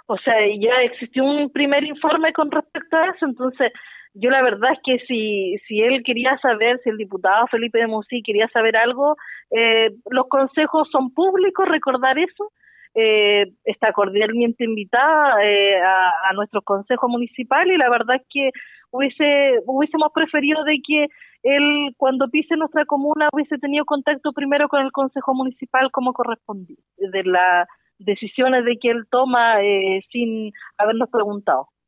O sea, ya existió un primer informe con respecto a eso, entonces yo la verdad es que si él quería saber, si el diputado Felipe de Musí quería saber algo, los consejos son públicos, recordar eso. Está cordialmente invitada a nuestro consejo municipal, y la verdad es que hubiésemos preferido de que él, cuando pise nuestra comuna, hubiese tenido contacto primero con el consejo municipal como correspondía, de las decisiones de que él toma sin habernos preguntado.